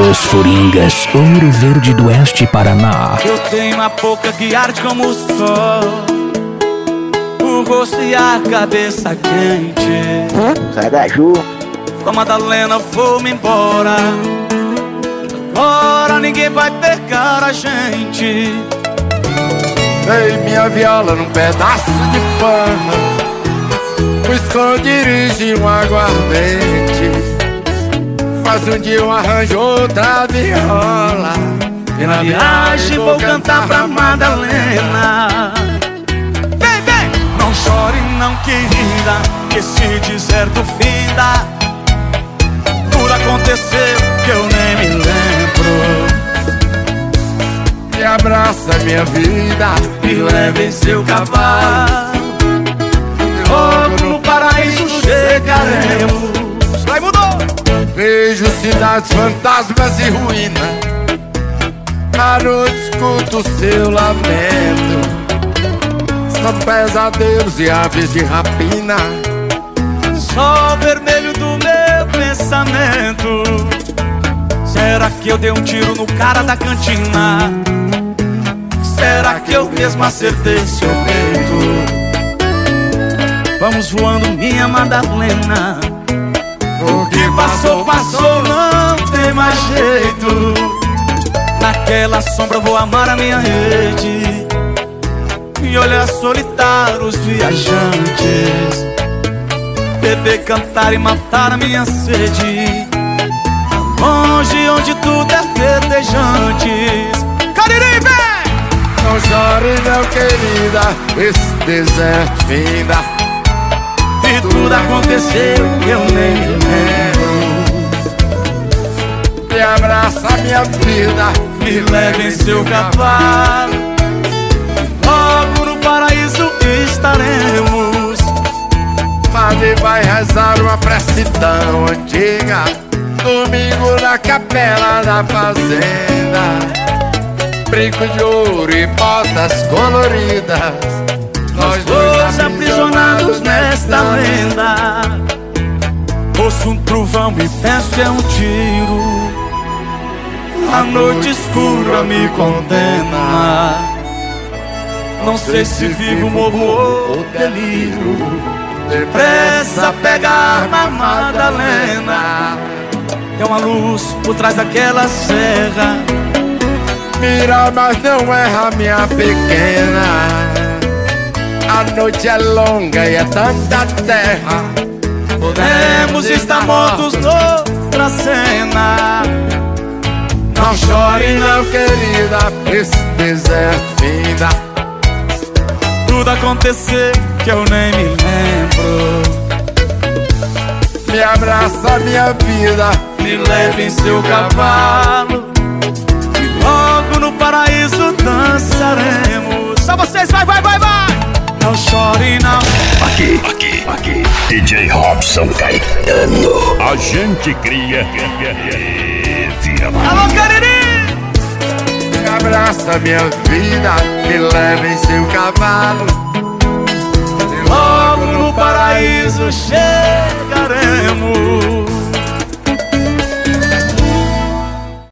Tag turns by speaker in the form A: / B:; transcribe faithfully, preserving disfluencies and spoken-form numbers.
A: Los Foringas, Ouro Verde do Oeste, Paraná.
B: Eu tenho uma boca que arde como o sol, o rosto e a cabeça quente.
C: Sai da Ju.
B: Com a Madalena vou-me embora. Agora ninguém vai pegar a gente.
D: Dei minha viola num pedaço de pano, o esconderijo um aguardente. Faz um dia eu arranjo outra viola,
B: e na viagem vou cantar pra Madalena. Vem, vem! Não chore não, querida, que esse deserto finda. Tudo aconteceu que eu nem me lembro.
D: Me abraça minha vida,
B: me leve em seu cavalo, logo no paraíso chegaremos. Vai, mudou!
D: Vejo cidades, fantasmas e ruínas, à noite escuto o seu lamento. São pesadelos e aves de rapina,
B: sol vermelho do meu pensamento. Será que eu dei um tiro no cara da cantina? Será que eu mesmo acertei seu peito? Vamos voando, minha Madalena. O que passou, passou, não tem mais jeito. Naquela sombra vou amar a minha rede e olhar solitar os viajantes, beber, cantar e matar a minha sede, longe onde tudo é verdejantes. Cariri, vem!
D: Não chore não, querida, esse deserto finda.
B: E tudo aconteceu que eu nem me lembro.
D: Me abraça minha vida,
B: me leve em seu cavalo, logo no paraíso estaremos.
D: Padre vai rezar uma prece tão antiga, domingo na capela da fazenda. Brinco de ouro e botas coloridas,
B: nós dois aprisionados nesta lenda. Ouço um trovão e penso que é um tiro, a noite escura me condena. Não sei se vivo, morro ou deliro. Depressa pegar na Madalena. Tem uma luz por trás daquela serra,
D: mira, mas não erra, minha pequena. A noite é longa e é tanta terra,
B: podemos estar mortos noutra cena.
D: Não chore não, querida, esse deserto finda.
B: Tudo aconteceu que eu nem me lembro.
D: Me abraça minha vida,
B: me leve em seu cavalo, e logo no paraíso dançaremos. Só vocês, vai, vai, vai, vai! Não chore não.
A: Aqui, aqui, aqui, D J Robson Caetano.
E: A gente cria.
B: Alô, Cariri!
D: Me abraça minha vida, me leva em seu cavalo,
B: e logo no paraíso chegaremos.